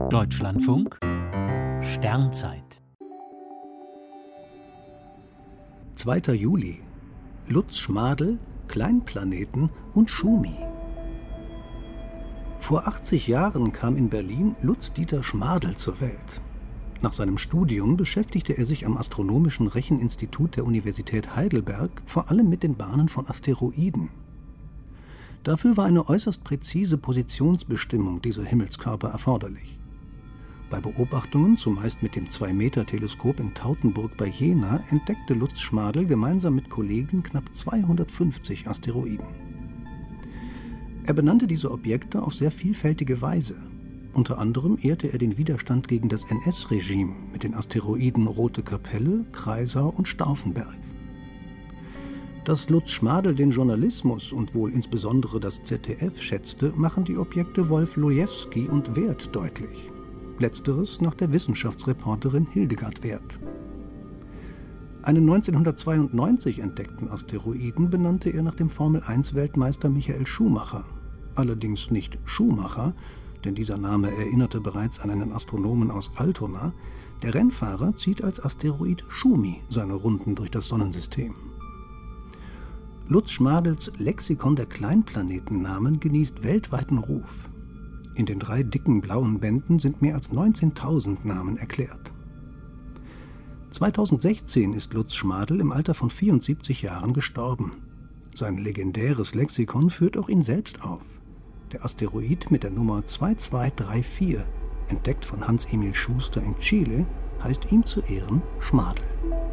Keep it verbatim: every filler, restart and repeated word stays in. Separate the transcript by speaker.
Speaker 1: Deutschlandfunk Sternzeit
Speaker 2: zweiter Juli. Lutz Schmadl, Kleinplaneten und Schumi. Vor achtzig Jahren kam in Berlin Lutz Dieter Schmadl zur Welt. Nach seinem Studium beschäftigte er sich am Astronomischen Recheninstitut der Universität Heidelberg vor allem mit den Bahnen von Asteroiden. Dafür war eine äußerst präzise Positionsbestimmung dieser Himmelskörper erforderlich. Bei Beobachtungen, zumeist mit dem zwei Meter Teleskop in Tautenburg bei Jena, entdeckte Lutz Schmadl gemeinsam mit Kollegen knapp zweihundertfünfzig Asteroiden. Er benannte diese Objekte auf sehr vielfältige Weise. Unter anderem ehrte er den Widerstand gegen das N S-Regime mit den Asteroiden Rote Kapelle, Kreisau und Stauffenberg. Dass Lutz Schmadl den Journalismus und wohl insbesondere das Z D F schätzte, machen die Objekte Wolf Lojewski und Werth deutlich. Letzteres nach der Wissenschaftsreporterin Hildegard Werth. Einen neunzehnhundertzweiundneunzig entdeckten Asteroiden benannte er nach dem Formel eins Weltmeister Michael Schumacher. Allerdings nicht Schumacher, denn dieser Name erinnerte bereits an einen Astronomen aus Altona. Der Rennfahrer zieht als Asteroid Schumi seine Runden durch das Sonnensystem. Lutz Schmadls Lexikon der Kleinplanetennamen genießt weltweiten Ruf. In den drei dicken blauen Bänden sind mehr als neunzehntausend Namen erklärt. zweitausendsechzehn ist Lutz Schmadl im Alter von vierundsiebzig Jahren gestorben. Sein legendäres Lexikon führt auch ihn selbst auf. Der Asteroid mit der Nummer zwei zwei drei vier, entdeckt von Hans-Emil Schuster in Chile, heißt ihm zu Ehren Schmadl.